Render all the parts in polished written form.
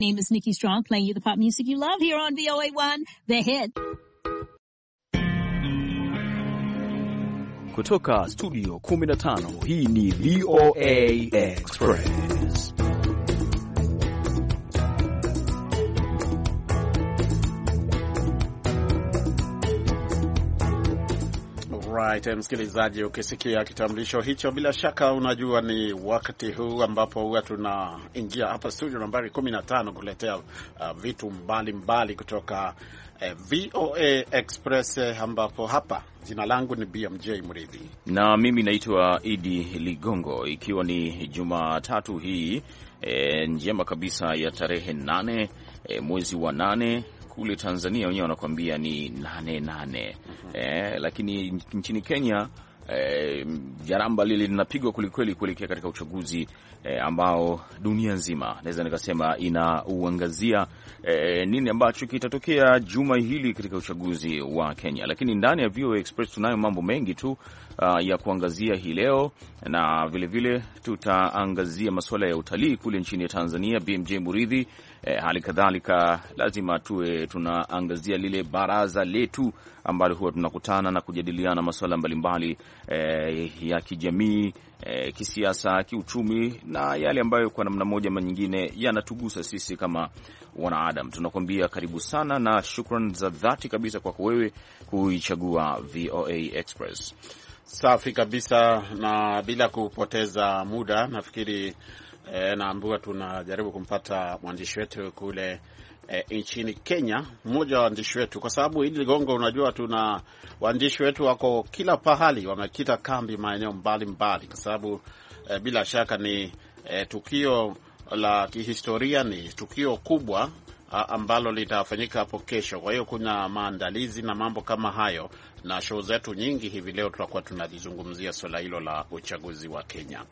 name is Nikki Strong, playing you the pop music you love here on VOA1, The Hit. Kutoka studio 15, hii ni VOA Express. Right, msikilizaji, ukisikia kitambulisho hicho bila shaka unajua ni wakati huu ambapo huwa tunaingia hapa studio nambari 15 kuletea vitu mbalimbali kutoka VOA Express, ambapo hapa jina langu ni BMJ Mridhi na mimi naitwa Idi Ligongo, ikiwa ni Jumatatu hii njema kabisa ya tarehe 8 mwezi wa 8. Kule Tanzania wenyewe wanakuambia ni 8-8. Lakini nchini Kenya jaramba lile linapigwa kulikweli kuelekea katika uchaguzi ambao dunia nzima naweza nikasema inauangazia nini ambacho kitatokea juma hili katika uchaguzi wa Kenya. Lakini ndani ya VOA Express tunayo mambo mengi tu ya kuangazia hii leo, na vile tutaangazia masuala ya utalii kule nchini Tanzania. BMJ Muridhi, hali kadhalika lazima tunaangazia lile baraza letu ambalo huwa tunakutana na kujadiliana masuala mbalimbali ya kijamii, kisiasa, kiuchumi na yale ambayo kwa namna moja ama nyingine yanatugusa sisi kama wanaadam. Tunakwambia karibu sana na shukrani za dhati kabisa kwako wewe kuichagua VOA Express. Safi kabisa, na bila kupoteza muda nafikiri naambiwa tunajaribu kumpata mwandishi wetu kule nchini Kenya, mmoja wa waandishi wetu, kwa sababu hili Ligongo, unajua tuna waandishi wetu wako kila pahali, wamekita kambi maeneo mbalimbali, kwa sababu bila shaka ni tukio la kihistoria, ni tukio kubwa ambalo litafanyika hapo kesho. Kwa hiyo kuna maandalizi na mambo kama hayo, na show zetu nyingi hivi leo tutakuwa tunalizungumzia swala hilo la uchaguzi wa Kenya.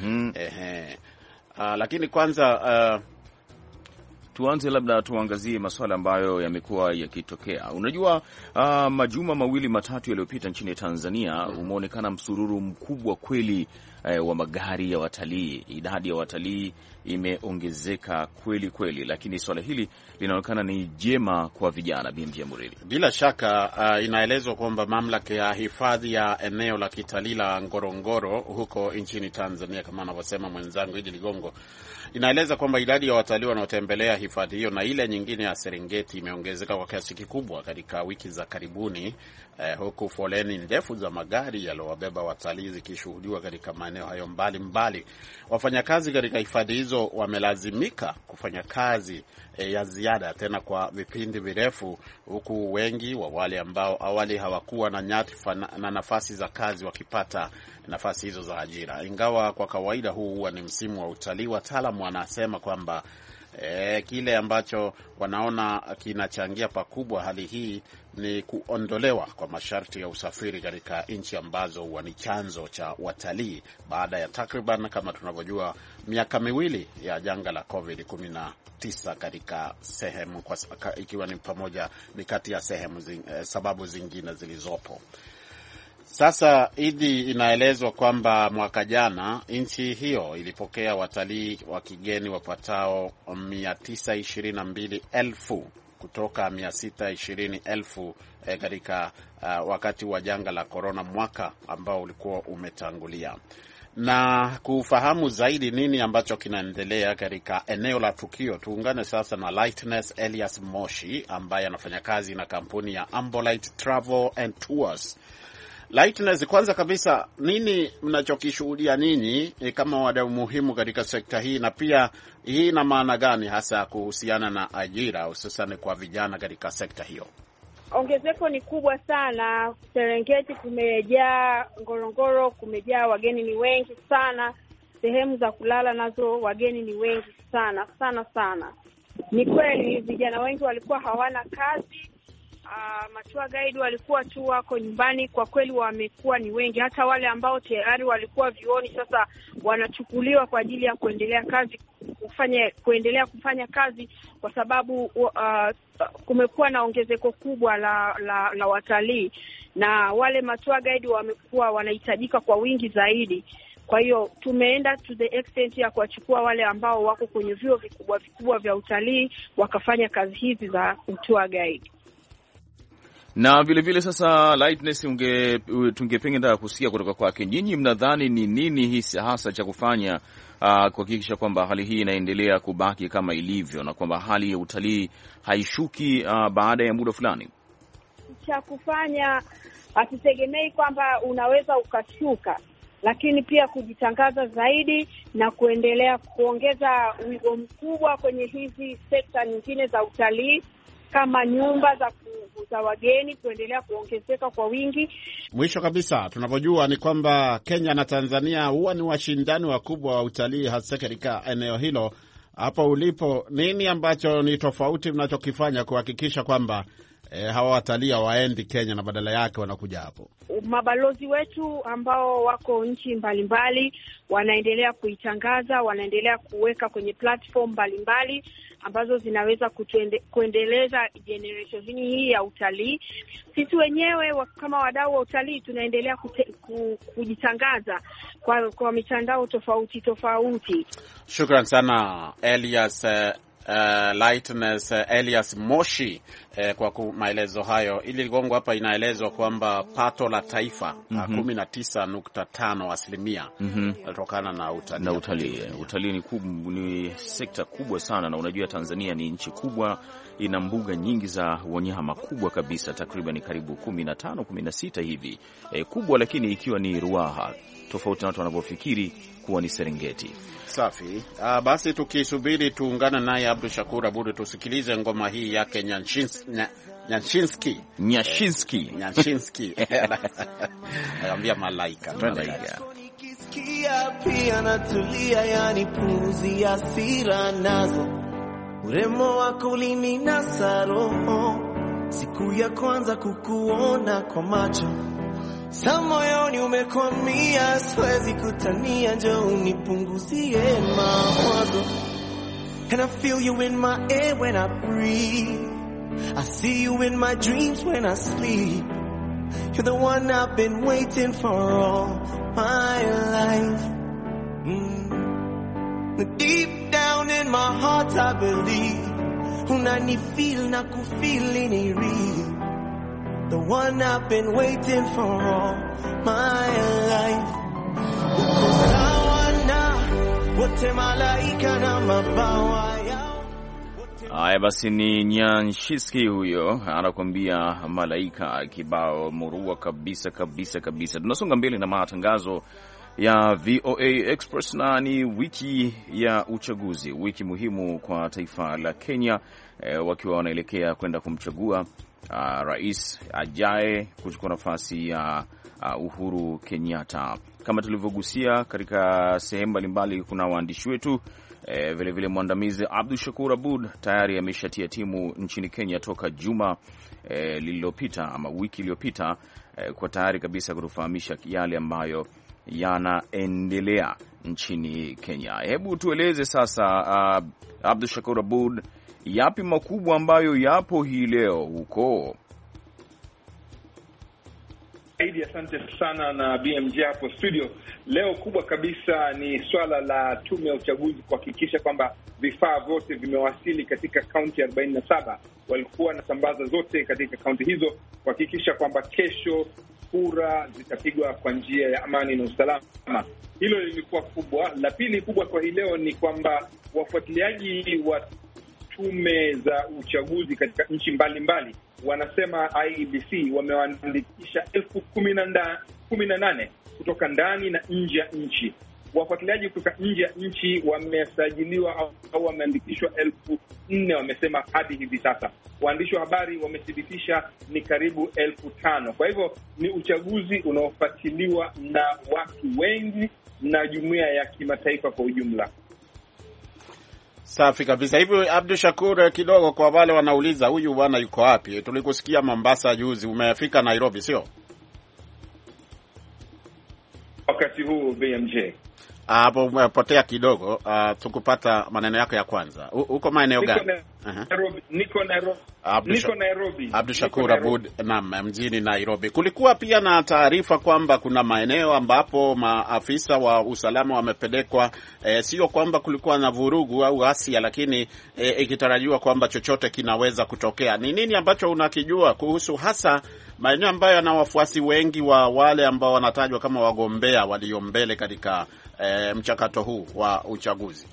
Lakini kwanza tuanze labda tuangazie masuala ambayo yamekuwa yakitokea. Unajua majuma mawili matatu yaliyopita nchini Tanzania umeonekana msururu mkubwa kweli wa magari ya watalii. Idadi ya watalii imeongezeka kweli, lakini swala hili linaonekana ni jema kwa vijana. BMJ Muridi, bila shaka inaelezwa kwamba mamlaka ya hifadhi ya eneo la kitalii la Ngorongoro huko nchini Tanzania, kama anavyosema mwenzangu Idi Ligongo, inaeleza kwamba idadi ya watalii wanaotembelea hifadhi hiyo na ile nyingine ya Serengeti imeongezeka kwa kiasi kikubwa katika wiki za karibuni, huku foleni ndefu za magari yaliyowabeba watalii zikishuhudiwa katika maeneo hayo mbalimbali. Wafanyakazi katika hifadhi hizo wamelazimika kufanya kazi ya ziada tena kwa vipindi virefu, huku wengi wa wale ambao awali hawakuwa na nyadhifa na nafasi za kazi wakipata nafasi hizo za ajira. Ingawa kwa kawaida huu huwa ni msimu wa utalii, wataalamu wanasema kwamba kile ambacho wanaona kinachangia pakubwa hali hii ni kuondolewa kwa masharti ya usafiri katika nchi ambazo huwa ni chanzo cha watalii baada ya takriban, kama tunavyojua, miaka miwili ya janga la COVID-19 katika sehemu, ikiwa ni pamoja ni kati ya sehemu sababu zingine zilizopo. Sasa Idi, inaelezwa kwamba mwaka jana nchi hiyo ilipokea watalii wa kigeni wapatao 922,000 kutoka 620,000 katika wakati wa janga la corona, mwaka ambao ulikuwa umetangulia. Na kufahamu zaidi nini ambacho kinaendelea katika eneo la tukio, tuungane sasa na Lightness Elias Moshi ambaye anafanya kazi na kampuni ya Ambolite Travel and Tours. Lightness, kwanza kabisa, nini mnachokishuhudia ninyi kama wadau muhimu katika sekta hii, na pia hii ina maana gani hasa kuhusiana na ajira hususan kwa vijana katika sekta hiyo? Ongezeko ni kubwa sana. Serengeti kumejaa, Ngorongoro kumejaa, wageni ni wengi sana. Sehemu za kulala nazo wageni ni wengi sana sana. Ni kweli vijana wengi walikuwa hawana kazi. Matua guide walikuwa tu wako nyumbani. Kwa kweli wamekuwa ni wengi, hata wale ambao tayari walikuwa vioni sasa wanachukuliwa kwa ajili ya kuendelea kufanya kazi, kwa sababu kumekuwa na ongezeko kubwa la watalii, na wale matua guide wamekuwa wanahitajika kwa wingi zaidi. Kwa hiyo tumeenda to the extent ya kuwachukua wale ambao wako kwenye vyuo vikubwa vikubwa vya utalii wakafanya kazi hizi za tour guide. Na vile sasa Lightness, tungependa kusikia kutoka kwake, nyinyi mnadhani ni nini hasa cha kufanya kuhakikisha kwamba hali hii inaendelea kubaki kama ilivyo na kwamba hali ya utalii haishuki baada ya muda fulani? Cha kufanya, hatutegemei kwamba unaweza ukashuka, lakini pia kujitangaza zaidi na kuendelea kuongeza wigo mkubwa kwenye hizi sekta nyingine za utalii, kama nyumba za wageni kuendelea kuongezeka kwa wingi. Mwisho kabisa, tunavyojua ni kwamba Kenya na Tanzania huwa ni washindani wakubwa wa utalii, hasa katika eneo hilo. Hapo ulipo, nini ambacho ni tofauti mnachokifanya kuhakikisha kwamba hawa watalii waendi Kenya na badala yake wanakuja hapo? Mabalozi wetu ambao wako nchi mbalimbali wanaendelea kuitangaza, wanaendelea kuweka kwenye platform mbalimbali ambazo zinaweza kuendeleza generation hii ya utalii. Sisi wenyewe kama wadau wa utalii tunaendelea kujitangaza kwa mitandao tofauti. Shukran sana Elias Lightness Elias Moshi kwa maelezo hayo. Ili Ligongo, hapa inaelezwa kwamba pato la taifa 19.5% kutokana na utalii. Utalii ni sekta kubwa sana, na unajua Tanzania ni nchi kubwa, ina mbuga nyingi za wanyama kubwa kabisa, takriban karibu 15-16 hivi kubwa, lakini ikiwa ni Ruaha, tofauti na watu wanavyofikiri kuwa ni Serengeti. Safi. Basi tukisubiri tuungane naye Abdul Shakur Abud tusikilize ngoma hii yake Nyashinski. Anambia malaika. Nikisikia pia natulia, yani pumzi ya sira nazo. Uremo wako ulininasa roho, siku ya kwanza kukuona kwa macho. Sa moyoni umekwamia, siwezi kutania, njoo unipunguzie mawazo. And I feel you in my air when I breathe, I see you in my dreams when I sleep. You're the one I've been waiting for all my life. Deep down in my heart I believe, unanifeel na kufeel ni real. The one I've been waiting for all my life. Wote malaika na mabawa yao. Haya basi, ni Nyanshiski huyo anakuambia malaika, kibao murua kabisa. Tunasonga mbele na matangazo ya VOA Express, na ni wiki ya uchaguzi, wiki muhimu kwa taifa la Kenya, wakiwa wanaelekea kwenda kumchagua rais ajaye kuchukua nafasi ya Uhuru Kenyatta. Kama tulivyogusia katika sehemu mbalimbali, kuna waandishi wetu vile mwandamizi Abdul Shakur Abud tayari ameshatia timu nchini Kenya toka juma lililopita ama wiki iliyopita, kwa tayari kabisa kutufahamisha yale ambayo yanaendelea nchini Kenya. Hebu tueleze sasa, Abdul Shakur Abud, yapi makubwa ambayo yapo hii leo huko? Asante sana na BMJ hapo studio. Leo kubwa kabisa ni swala la tume ya uchaguzi kuhakikisha kwamba vifaa vyote vimewasili katika kaunti 47. Walikuwa na sambaza zote katika kaunti hizo kuhakikisha kwamba kesho kura zitapigwa kwa njia ya amani na usalama. Hilo lilikuwa kubwa. La pili kubwa kwa hii leo ni kwamba wafuatiliaji wa tume za uchaguzi katika nchi mbalimbali wanasema IEBC wamewaandikisha 18,000 kutoka ndani na nje ya nchi. Wafuatiliaji kutoka nje ya nchi wamesajiliwa au wameandikishwa 4,000 wamesema hadi hivi sasa. Waandishi wa habari wamethibitisha ni karibu 5,000. Kwa hivyo ni uchaguzi unaofuatiliwa na watu wengi na jumuiya ya kimataifa kwa ujumla. Safi kabisa. Hivi Abdul Shakur, kidogo kwa wale wanauliza huyu bwana yuko wapi? Tulikusikia Mombasa juzi, umefika Nairobi sio? Wakati huu BMJ. Hapo umepotea kidogo, tukupata maneno yako ya kwanza. Uko maeneo gani? Niko Nairobi. Niko Nairobi. Abdushakur Abud, naam, mjini Nairobi. Kulikuwa pia na taarifa kwamba kuna maeneo ambapo maafisa wa usalama wamepelekwa, sio kwamba kulikuwa na vurugu au ghasia, lakini ikitarajiwa kwamba chochote kinaweza kutokea. Ni nini ambacho unakijua kuhusu hasa maeneo ambayo yana wafuasi wengi wa wale ambao wanatajwa kama wagombea walio mbele katika mchakato huu wa uchaguzi?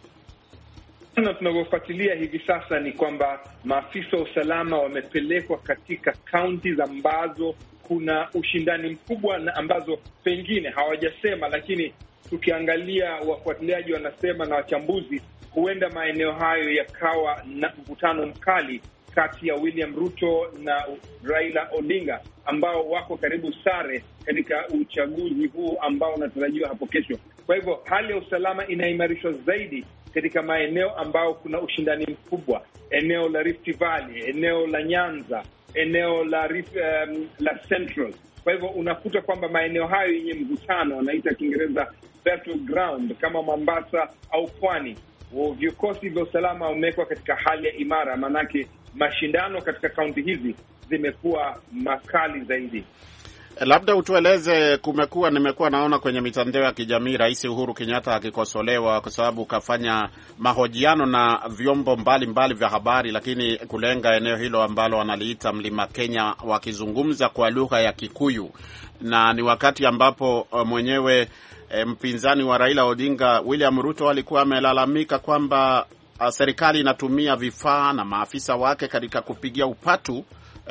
Tunavyofuatilia hivi sasa ni kwamba maafisa wa usalama wamepelekwa katika kaunti ambazo kuna ushindani mkubwa na ambazo pengine hawajasema, lakini tukiangalia wafuatiliaji wanasema na wachambuzi, huenda maeneo hayo yakawa na mvutano mkali kati ya William Ruto na Raila Odinga ambao wako karibu sare katika uchaguzi huu ambao unatarajiwa hapo kesho. Kwa hivyo hali ya usalama inaimarishwa zaidi katika maeneo ambao kuna ushindani mkubwa, eneo la Rift Valley, eneo la Nyanza, eneo la Central. Kwa hivyo unakuta kwamba maeneo hayo yenye mvutano, wanaita Kiingereza battleground, kama Mombasa au Pwani, vikosi vya usalama wamewekwa katika hali ya imara, manake mashindano katika kaunti hizi zimekuwa makali zaidi. Labda utueleze, nimekuwa naona kwenye mitandao ya kijamii Rais Uhuru Kenyatta akikosolewa kwa sababu kafanya mahojiano na vyombo mbalimbali vya habari, lakini kulenga eneo hilo ambalo wanaliita Mlima Kenya, wakizungumza kwa lugha ya Kikuyu, na ni wakati ambapo mwenyewe mpinzani wa Raila Odinga William Ruto alikuwa amelalamika kwamba serikali inatumia vifaa na maafisa wake katika kupigia upatu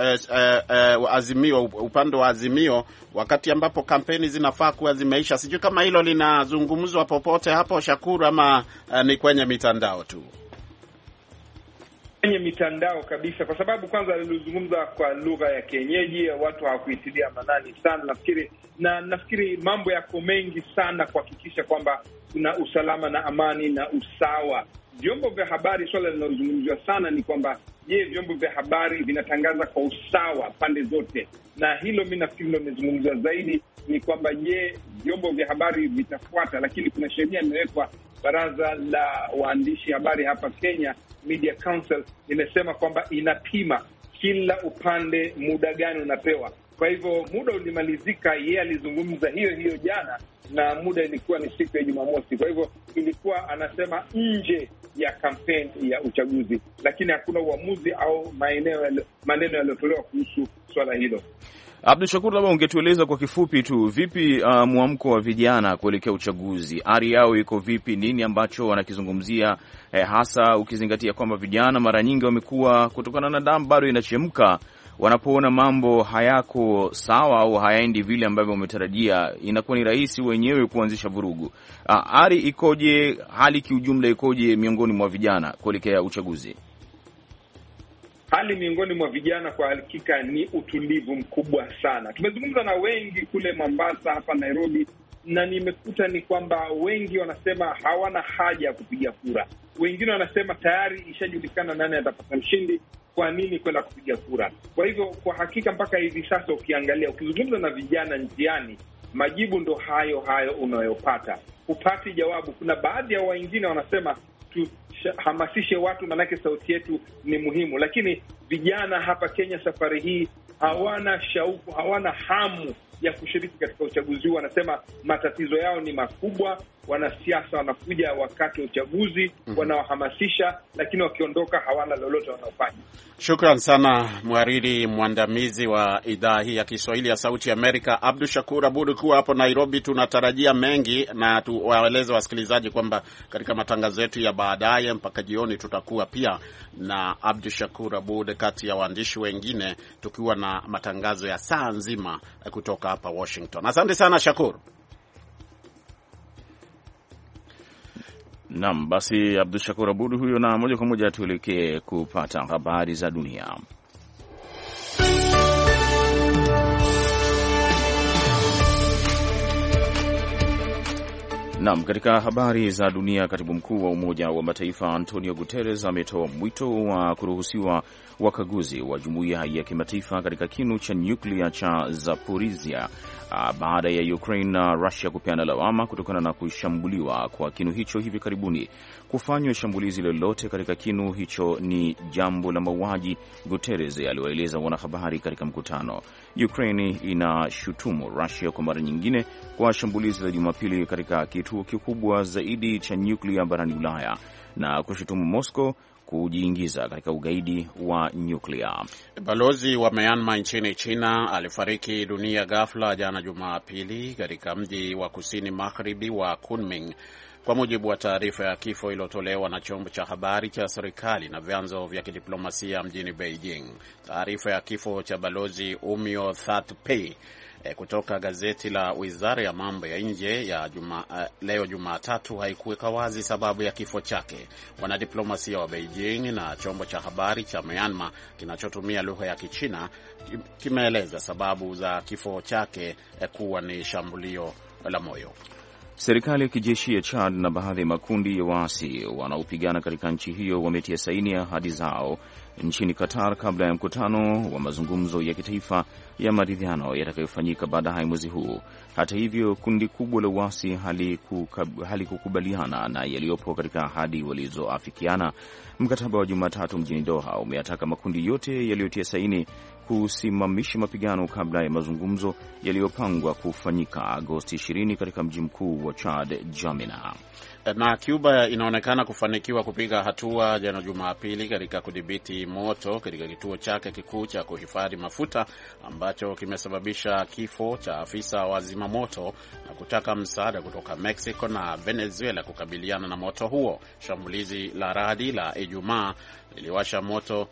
Azimio, upande wa Azimio, wakati ambapo kampeni zinafaa kuwa zimeisha. Sijui kama hilo linazungumzwa popote hapo, Shakuru, ama ni kwenye mitandao tu? Kwenye mitandao kabisa, kwa sababu kwanza alizungumza kwa lugha ya kienyeji, watu hawakuitilia manani sana. Nafikiri mambo yako mengi sana kuhakikisha kwamba kuna usalama na amani na usawa. Vyombo vya habari, swala linalozungumziwa sana ni kwamba je, vyombo vya habari vinatangaza kwa usawa pande zote? Na hilo mimi nafikiri ndio nimezungumzia zaidi, ni kwamba je, vyombo vya habari vitafuata? Lakini kuna sheria imewekwa, baraza la waandishi habari hapa Kenya, Media Council, imesema kwamba inapima kila upande muda gani unapewa. Kwa hivyo muda ulimalizika, yeye alizungumza hiyo jana, na muda ilikuwa ni siku ya Jumamosi. Kwa hivyo ilikuwa anasema nje ya kampeni ya uchaguzi, lakini hakuna uamuzi au maneno yaliyotolewa kuhusu swala hilo. Abdushakur, labda ungetueleza kwa kifupi tu, vipi mwamko wa vijana kuelekea uchaguzi? Ari yao iko vipi? Nini ambacho wanakizungumzia, hasa ukizingatia kwamba vijana mara nyingi wamekuwa, kutokana na damu bado inachemka, wanapoona mambo hayako sawa au hayaendi vile ambavyo wametarajia, inakuwa ni rahisi wenyewe kuanzisha vurugu. Ari ikoje? Hali kiujumla ikoje miongoni mwa vijana kuelekea uchaguzi? Hali miongoni mwa vijana kwa hakika ni utulivu mkubwa sana. Tumezungumza na wengi kule Mombasa, hapa Nairobi, na nimekuta ni kwamba wengi wanasema hawana haja ya kupiga kura. Wengine wanasema tayari ishajulikana nani atapata mshindi, kwa nini kwenda kupiga kura? Kwa hivyo kwa hakika mpaka hivi sasa ukizungumza na vijana njiani, majibu ndo hayo unayopata, hupati jawabu. Kuna baadhi ya wengine wanasema tuhamasishe watu, manake sauti yetu ni muhimu, lakini vijana hapa Kenya safari hii hawana shauku, hawana hamu ya kushiriki katika uchaguzi huu. Wanasema matatizo yao ni makubwa. Wanasiasa wanakuja wakati wa uchaguzi, wanawahamasisha, lakini wakiondoka hawana lolote wanaofanya. Shukran sana mhariri mwandamizi wa idhaa hii ya Kiswahili ya Sauti ya Amerika, Abdushakur Abud, kuwa hapo Nairobi. Tunatarajia mengi, na tuwaeleze wasikilizaji kwamba katika matangazo yetu ya baadaye mpaka jioni tutakuwa pia na Abdushakur Abud kati ya waandishi wengine, tukiwa na matangazo ya saa nzima kutoka hapa Washington. Asante sana Shakur. Naam, basi Abdushakur Abud huyo, na moja kwa moja tuelekee kupata habari za dunia. Naam, katika habari za dunia, katibu mkuu wa Umoja wa Mataifa Antonio Guterres ametoa mwito wa kuruhusiwa wakaguzi wa jumuiya ya kimataifa katika kinu cha nyuklia cha Zaporizhia baada ya Ukraine na Russia kupeana lawama kutokana na kushambuliwa kwa kinu hicho hivi karibuni. Kufanywa shambulizi lolote katika kinu hicho ni jambo la mauaji, Guterres aliwaeleza wanahabari katika mkutano. Ukraine inashutumu Russia kwa mara nyingine kwa shambulizi la Jumapili katika kituo kikubwa zaidi cha nyuklia barani Ulaya na kushutumu Moscow kujiingiza katika ugaidi wa nyuklia. Balozi wa Myanmar nchini China alifariki dunia ghafla jana Jumapili katika mji wa kusini magharibi wa Kunming, kwa mujibu wa taarifa ya kifo iliyotolewa na chombo cha habari cha serikali na vyanzo vya kidiplomasia mjini Beijing. Taarifa ya kifo cha balozi Umio Thatpei kutoka gazeti la Wizara ya Mambo ya Nje ya leo Jumatatu haikuweka wazi sababu ya kifo chake. Wanadiplomasia wa Beijing na chombo cha habari cha Myanmar kinachotumia lugha ya Kichina kimeeleza sababu za kifo chake kuwa ni shambulio la moyo. Serikali ya kijeshi ya Chad na baadhi ya makundi ya waasi wanaopigana katika nchi hiyo wametia saini ahadi zao nchini Qatar kabla ya mkutano wa mazungumzo ya kitaifa ya maridhiano yatakayofanyika baadaye mwezi huu. Hata hivyo, kundi kubwa la waasi halikukubaliana na yaliyopo katika ahadi walizoafikiana. Mkataba wa Jumatatu mjini Doha umeataka makundi yote yaliyotia saini kusimamisha mapigano kabla ya mazungumzo yaliyopangwa kufanyika Agosti 20 katika mji mkuu wa Chad, Jamena. Na Cuba inaonekana kufanikiwa kupiga hatua jana Jumapili katika kudhibiti moto katika kituo chake kikuu cha kuhifadhi mafuta ambacho kimesababisha kifo cha afisa wa zimamoto na kutaka msaada kutoka Mexico na Venezuela kukabiliana na moto huo. Shambulizi la radi la Ijumaa liliwasha moto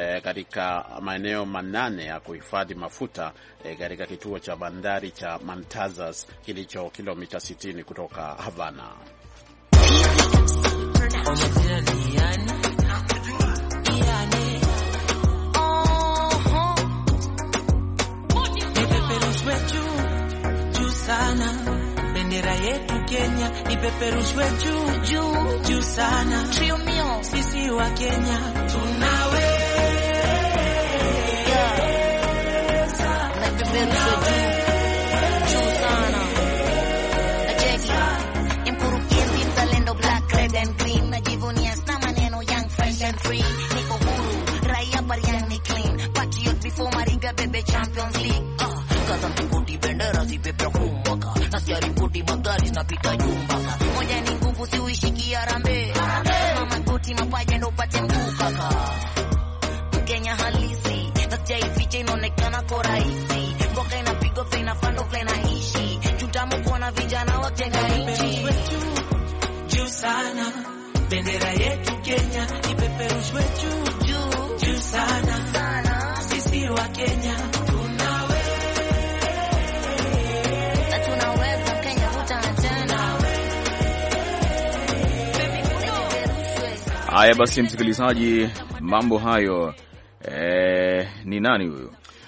katika maeneo 8 ya kuhifadhi mafuta katika kituo cha bandari cha Mantazas kilicho kilomita 60 kutoka Havana. Bendera yetu Kenya ipeperushwe juu juu juu sana. Trio mio sisi wa Kenya tunaweza. Ipeperushwe juu sana. Ajeki imkurugenzi mzalendo, black red and green, najivunia sana maneno young fresh and free. Niko huru raia bariani clean, patriot before Maringa bebe Champions League. Kaza mtikuti bendera zipepea kumwaka, nasiari mputi magari zinapita jumbaka. Moja ni nguvu siuishiki Harambee, mama kuti mapaja ndo upate mkuu kaka. Mkenya halisi, nasiari ficha inaonekana kwa rahisi. Mboka inapigwa vile inafando vile inaishi. Chutamu kuona vijana watenga nchi. Juu sana, bendera yetu Kenya ipeperushwe juu juu juu sana. Sisi wa Kenya Haya basi, msikilizaji, mambo hayo. Ni nani huyo?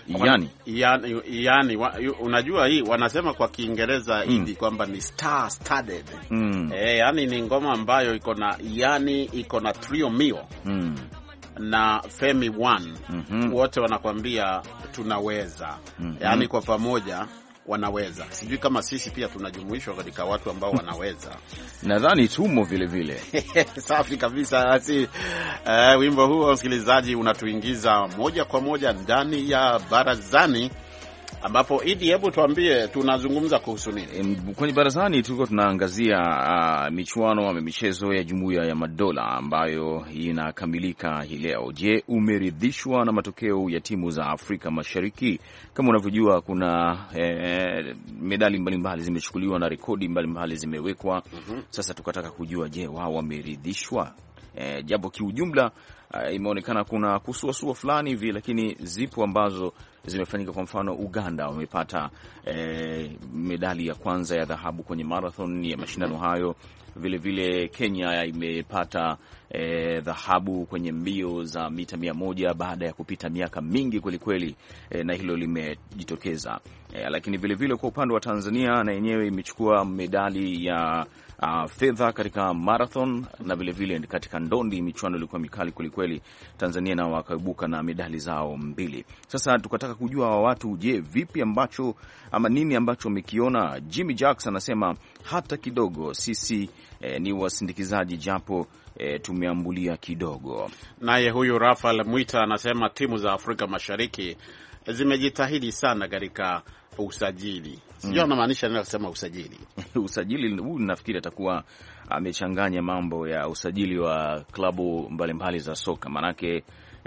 Yani, unajua hii wanasema kwa Kiingereza hivi kwamba ni star studded. Yani ni ngoma ambayo iko na trio mio na Femi One. Wote wanakuambia tunaweza. Yani kwa pamoja wanaweza. Sijui kama sisi pia tunajumuishwa katika watu ambao wanaweza. Nadhani tumo vile vile. Safi kabisa. Asi wimbo huo, msikilizaji, unatuingiza moja kwa moja ndani ya barazani, ambapo Idi, hebu tuambie tunazungumza kuhusu nini? Kwenye barazani tulikuwa tunaangazia michuano ama michezo ya Jumuiya ya Madola ambayo inakamilika hii leo. Je, umeridhishwa na matokeo ya timu za Afrika Mashariki? Kama unavyojua kuna medali mbalimbali zimechukuliwa na rekodi mbalimbali zimewekwa. Sasa tukataka kujua, je, wao wameridhishwa? Japo kiujumla imeonekana kuna kusuasua fulani hivi, lakini zipo ambazo zimefanyika. Kwa mfano, Uganda wamepata medali ya kwanza ya dhahabu kwenye marathon ya mashindano hayo. Vile Kenya imepata dhahabu kwenye mbio za mita 100 baada ya kupita miaka mingi kwelikweli, na hilo limejitokeza. Lakini vile kwa upande wa Tanzania, na yenyewe imechukua medali ya fedha katika marathon, na vile katika ndondi michuano ilikuwa mikali kwelikweli. Tanzania nao wakaibuka na medali zao 2. Sasa tukataka kujua watu, je, vipi ambacho ama nini ambacho wamekiona? Jimmy Jacks anasema hata kidogo, sisi ni wasindikizaji japo tumeambulia kidogo. Naye huyu Rafael Mwita anasema timu za Afrika Mashariki zimejitahidi sana katika usajili. Sijui anamaanisha nini kusema usajili. Usajili huu nafikiri atakuwa amechanganya mambo ya usajili wa klabu mbalimbali za soka, manake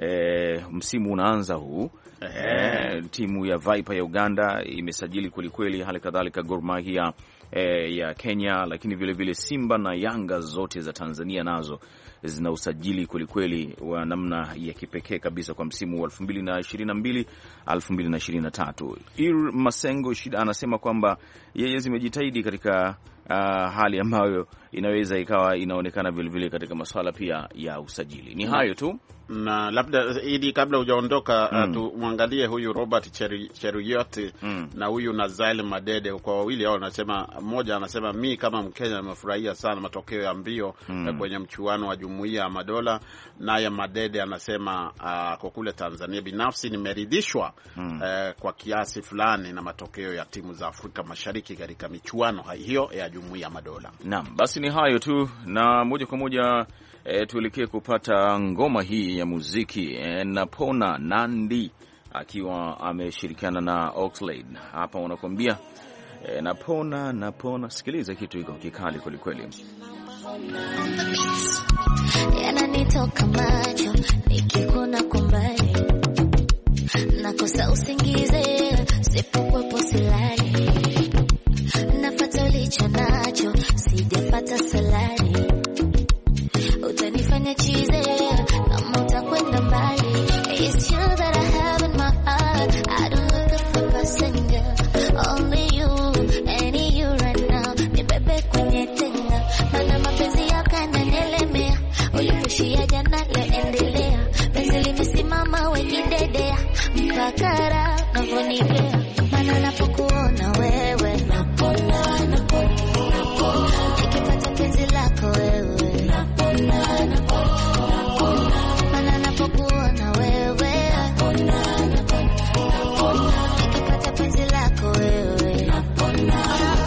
msimu unaanza huu. Timu ya Viper ya Uganda imesajili kwelikweli, hali kadhalika Gor Mahia ya Kenya, lakini vile Simba na Yanga zote za Tanzania nazo zina usajili kwelikweli wa namna ya kipekee kabisa kwa msimu wa 2022 2023. Masengo Shida anasema kwamba yeye zimejitahidi katika hali ambayo inaweza ikawa inaonekana vile katika masuala pia ya usajili. Ni hayo tu, na labda ili kabla hujaondoka tumwangalie huyu Robert Cheruiyot na huyu Nazael Madede. Kwa wawili hao anasema, mmoja anasema mimi kama Mkenya nimefurahia sana matokeo ya mbio kwenye mchuano wa Jumuiya ya Madola. Naye Madede anasema kwa kule Tanzania binafsi nimeridhishwa kwa kiasi fulani na matokeo ya timu za Afrika Mashariki katika michuano hiyo ya Jumuiya ya Madola. Naam, basi ni hayo tu, na moja kwa moja tuelekee kupata ngoma hii ya muziki. Napona Nandi akiwa ameshirikiana na Oxlade. Hapa wanakuambia napona. Sikiliza kitu hiko kikali kwelikweli. Yananitoka macho nikikuna kwa mbali, nakosa usingize sipokuwepo silali, nafuata ulicho nacho sijapata salari, utanifanya chize kama utakwenda mbali. It's you that I have in my heart, I don't look for passenger, only you, any you right now, ni bebe kwenye tenga, mana mapenzi yako yananielemea, uliposhia jana leo endelea, penzi limesimama wejidedea, mpakara navonipea, mana napokuona wewe napona, nikipata penzi lako wewe napona, mana napokuona wewe napona, nikipata penzi lako wewe napona.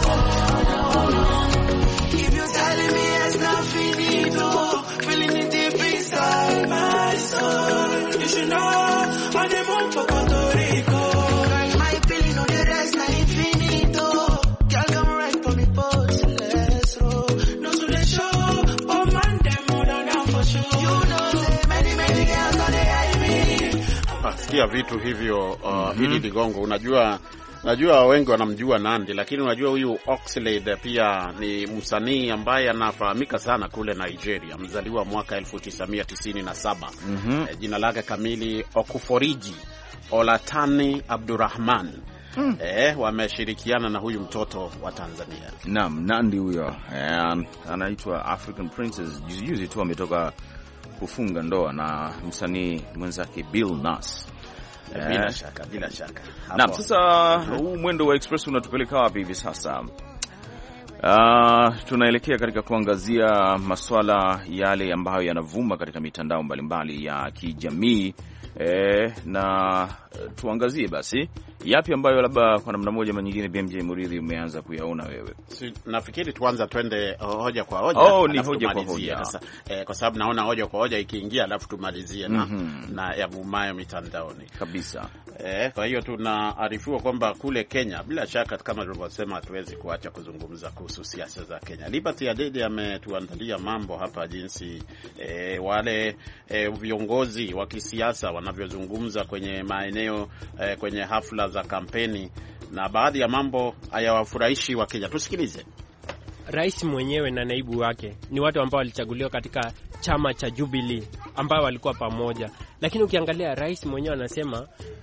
If you're telling me it's not finito, feeling it deep inside my soul, you should know on the moon for Puerto Rico. My feeling on the rest na infinito. Girl, come right for me, pose, let's roll. No to the show, oh man, them more than down for sure. You know, say many girls on the high. Sikia vitu hivyo hili Ligongo. Unajua wengi wanamjua Nandi, lakini unajua huyu Oxlade pia ni msanii ambaye anafahamika sana kule Nigeria. Mzaliwa mwaka 1997. Jina lake kamili Okuforiji Olatani Abdurrahman. Wameshirikiana na huyu mtoto wa Tanzania. Naam, Nandi huyo anaitwa African Princess. Juzi tu ametoka kufunga ndoa na msanii mwenzake Bill Nass. Bila shaka. Naam, sasa huu mwendo wa Express unatupeleka wapi hivi sasa? Tunaelekea katika kuangazia masuala yale ambayo yanavuma katika mitandao mbalimbali ya kijamii. Na tuangazie basi yapi ambayo labda kwa namna moja ama nyingine BMJ Muridhi umeanza kuyaona wewe. Nafikiri tuanza twende hoja kwa hoja. Ni hoja kwa hoja. Kwa sababu naona hoja kwa hoja ikiingia alafu tumalizie na yavumayo mitandaoni kabisa. Kwa hiyo tunaarifiwa kwamba kule Kenya, bila shaka kama tulivyosema, hatuwezi kuacha kuzungumza kuhusu siasa za Kenya. Liberty Adede ametuandalia mambo hapa jinsi wale viongozi wa kisiasa wanavyozungumza kwenye maeneo kwenye hafla za kampeni, na baadhi ya mambo hayawafurahishi wa Kenya. Tusikilize. Rais mwenyewe na naibu wake ni watu ambao walichaguliwa katika chama cha Jubilee ambao walikuwa pamoja, lakini ukiangalia rais mwenyewe anasema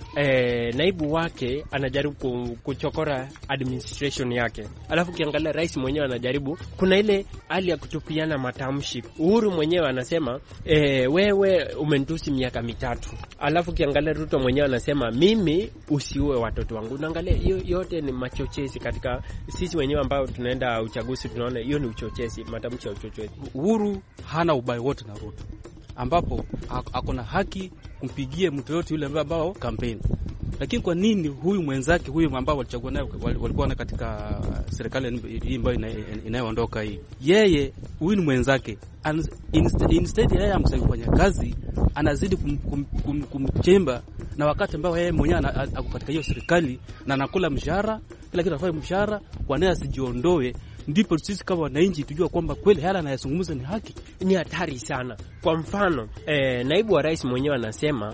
naibu wake anajaribu kuchokora administration yake. Alafu kiangalia rais mwenyewe anajaribu, kuna ile hali ya kutupiana matamshi. Uhuru mwenyewe anasema wewe umenitusi miaka 3. Alafu kiangalia Ruto mwenyewe anasema mimi usiue watoto wangu. Unaangalia hiyo yote ni machochezi. Katika sisi wenyewe ambao tunaenda uchaguzi tunaona hiyo ni uchochezi, matamshi ya uchochezi. Uhuru hana ubaya wote na Ruto, ambapo hakuna haki kumpigie mtu yote yule ambao kampeni. Lakini kwa nini huyu mwenzake huyu ambao walichagua naye walikuwa na katika serikali hii ambayo inayoondoka hii, yeye huyu ni mwenzake, instead yeye amsaidie kufanya kazi, anazidi kumchemba, na wakati ambao yeye mwenyewe ako katika hiyo serikali na anakula mshahara, kila kitu anafanya mshahara, kwa nini asijiondoe? Ndipo sisi kama wananchi tujua kwamba kweli hela anayozungumza ni haki. Ni hatari sana. Kwa mfano naibu wa rais mwenyewe anasema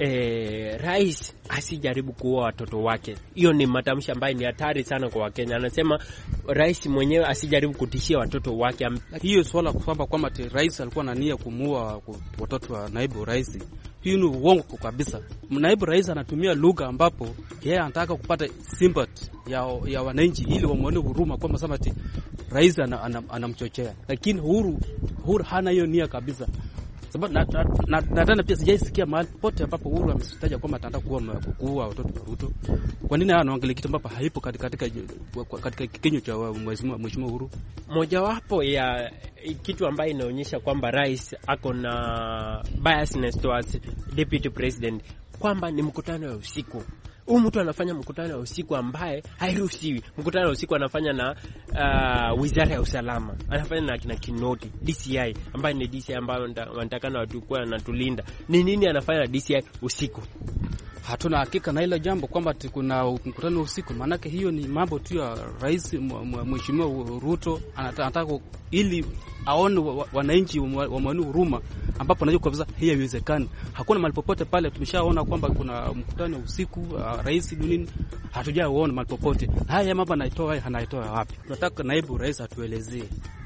rais asijaribu kuoa watoto wake. Hiyo ni matamshi ambayo ni hatari sana kwa Wakenya. Anasema rais mwenyewe asijaribu kutishia watoto wake. Hiyo swala kwamba rais alikuwa na nia kumuoa watoto wa naibu rais, hiyo ni uongo kabisa. Naibu rais anatumia lugha ambapo yeye anataka kupata sympathy ya wananchi ili wamuone huruma kwamba sema ati rais anamchochea. Lakini Uhuru hana hiyo nia kabisa. Sababu na tena pia sijaisikia mahali pote ambapo Uhuru amesitaja kwamba anataka kuua watoto wa Ruto. Kwa nini anaangalia kitu ambapo haipo katika kikenyo cha mheshimiwa Uhuru? Mojawapo ya kitu ambayo inaonyesha kwamba rais ako na biasness towards deputy president, kwamba ni mkutano wa usiku. Huyu mtu anafanya mkutano wa usiku ambaye hairuhusiwi. Mkutano wa usiku anafanya na wizara ya usalama, anafanya na kina Kinoti, DCI ambaye ni DCI ambayo wanatakana watu kwa natulinda. Ni nini anafanya na DCI usiku? Hatuna hakika na ile jambo kwamba kuna mkutano usiku, maanake hiyo ni mambo tu ya rais mheshimiwa Ruto anataka ili aone wananchi wamwone huruma, ambapo anajua kabisa hii haiwezekani. Hakuna mahali popote pale tumeshaona kwamba kuna mkutano usiku rais nini, hatujaona mahali popote. Haya mambo anaitoa wapi? Tunataka naibu rais atuelezee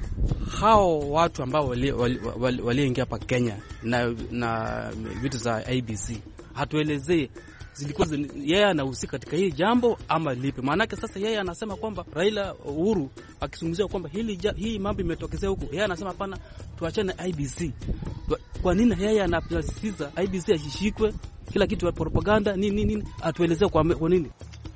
hao watu ambao waliingia hapa Kenya na vitu za IBC, hatuelezee zilikuwa yeye anahusika katika hii jambo ama lipi? Maanake sasa yeye anasema kwamba Raila Uhuru akizungumzia kwamba hii mambo imetokezea huku, yeye anasema hapana, tuachane na IBC. Kwa nini yeye anasisitiza IBC ashishikwe, kila kitu ya propaganda nini? Atuelezee kwa nini?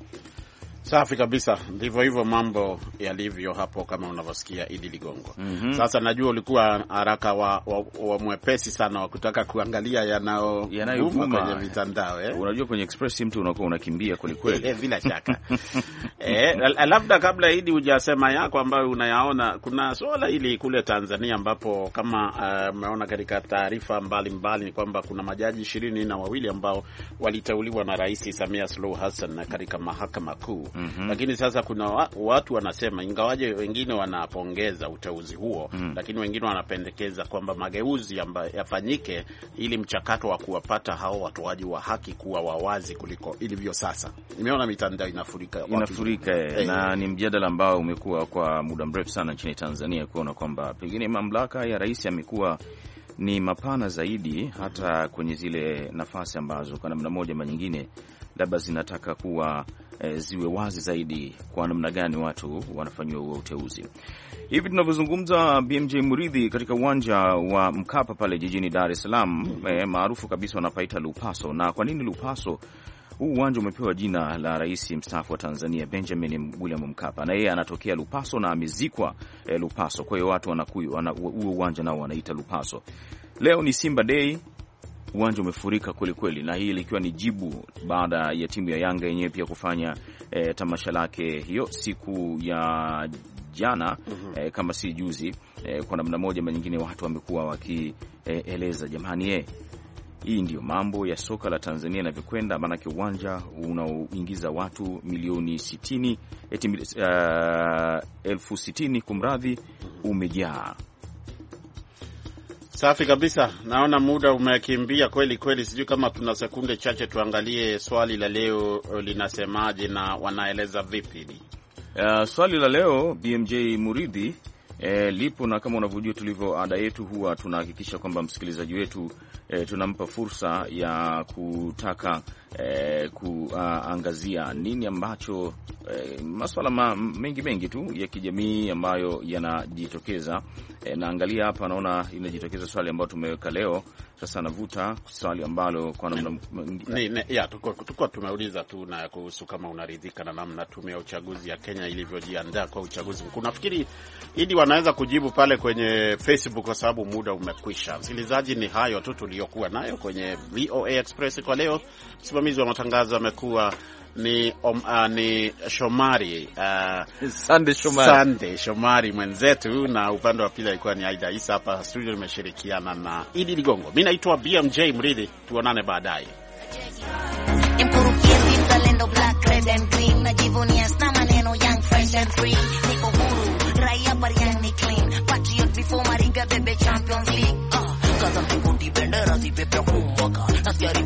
Safi kabisa, ndivyo hivyo mambo yalivyo hapo kama unavyosikia Idi Ligongo. Sasa najua ulikuwa haraka wa mwepesi sana wa kutaka kuangalia yanayovuma kwenye mitandao Unajua kwenye Express mtu unakuwa unakimbia kweli bila shaka. Labda kabla Idi hujasema yako ambayo unayaona, kuna swala hili kule Tanzania ambapo kama umeona katika taarifa mbalimbali ni kwamba kuna majaji 22 ambao waliteuliwa na Rais Samia Suluhu Hassan katika mahakama kuu. Lakini sasa kuna watu wanasema, ingawaje wengine wanapongeza uteuzi huo, lakini wengine wanapendekeza kwamba mageuzi ambayo yafanyike ili mchakato wa kuwapata hao watoaji wa haki kuwa wawazi kuliko ilivyo sasa. Nimeona mitandao inafurika na ni mjadala ambao umekuwa kwa muda mrefu sana nchini Tanzania, kuona kwamba pengine mamlaka ya rais amekuwa ni mapana zaidi, hata kwenye zile nafasi ambazo kwa namna moja ama nyingine labda zinataka kuwa ziwe wazi zaidi kwa namna gani watu wanafanywa huo uteuzi. Hivi tunavyozungumza, BMJ Muridhi, katika uwanja wa Mkapa pale jijini Dar es Salaam, maarufu kabisa wanapaita Lupaso. Na kwa nini Lupaso? Huu uwanja umepewa jina la rais mstaafu wa Tanzania Benjamin William Mkapa, na yeye anatokea Lupaso na amezikwa Lupaso. Kwa hiyo watu huo uwanja nao wanaita Lupaso. Leo ni Simba Day, uwanja umefurika kweli kweli, na hii ilikuwa ni jibu baada ya timu ya Yanga yenyewe pia kufanya tamasha lake hiyo siku ya jana, kama si juzi. Kwa namna moja ama nyingine watu wamekuwa wakieleza jamani, hii ndio mambo ya soka la Tanzania yanavyokwenda, maanake uwanja unaoingiza watu milioni 60 60,000 kumradhi, umejaa. Safi kabisa. Naona muda umekimbia kweli kweli. Sijui kama tuna sekunde chache tuangalie swali la leo linasemaje na wanaeleza vipi. Swali la leo BMJ Muridhi lipo, na kama unavyojua tulivyo ada yetu, huwa tunahakikisha kwamba msikilizaji wetu tunampa fursa ya kutaka kuangazia nini ambacho masuala mengi tu ya kijamii ambayo yanajitokeza. Naangalia hapa, naona inajitokeza swali ambalo tumeweka leo. Sasa navuta swali ambalo kwa namna tulikuwa tumeuliza tu na kuhusu kama unaridhika na namna tume ya uchaguzi ya Kenya ilivyojiandaa kwa uchaguzi mkuu. Nafikiri Idi wanaweza kujibu pale kwenye Facebook kwa sababu muda umekwisha. Msikilizaji, ni hayo tu tuliyokuwa nayo kwenye VOA Express kwa leo. Msimamizi wa matangazo amekuwa ni Shomari Sunday Shomari mwenzetu, na upande wa pili alikuwa ni Aida Isa. Hapa studio nimeshirikiana na Idi Ligongo. Mimi naitwa BMJ Mridhi, tuonane baadaye. Mkurugenzi mzalendo, black red and green, najivunia sana maneno young fresh and free, niko huru raia bariani clean, patriot before Maringa bebe Champions League, kaza mbinguni bendera zipepe kumwaka.